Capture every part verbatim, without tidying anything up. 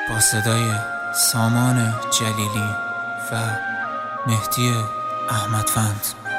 با صدای سامان جلیلی و مهدی احمدفند.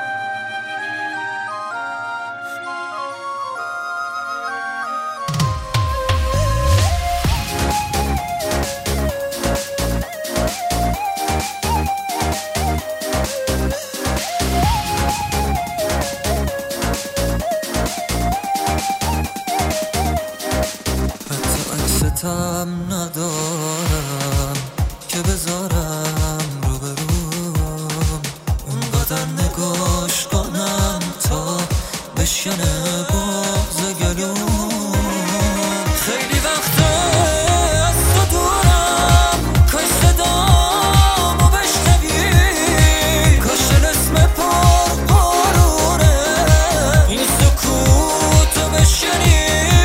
عکستم ندارم که بذارم رو به روم، اونقدر نگاش کنم تا بشکنه بغض گلوم. خیلی وقت از تو دورم، کاش صدامو بشنوی، کاش اسم پر قارونه این سکوتو بشنی.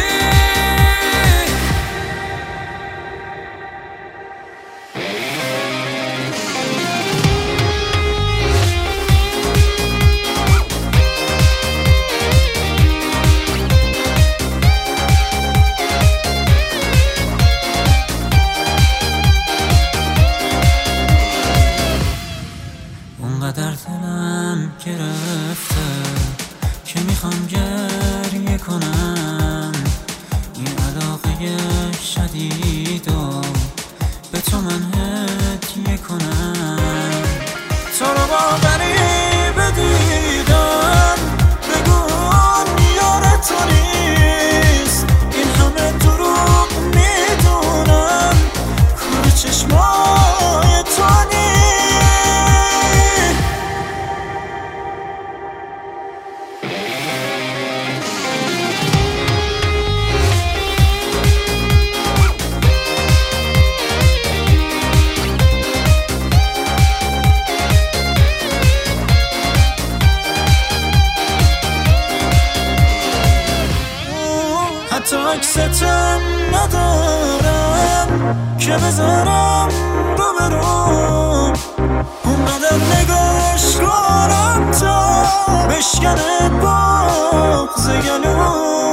اونقدر دلم گرفته که میخوام گریه کنم، این علاقه شدیدو به تو من هدیه کنم. تو رو باوری بدیدم بگم یار تو نیست، این همه دروغ میدونم کار چشمای تو نیست. حتی عکستم ندارم که بذارم رو بروم، اونقدر نگاش کنم تا بشکنه بغض گلوم.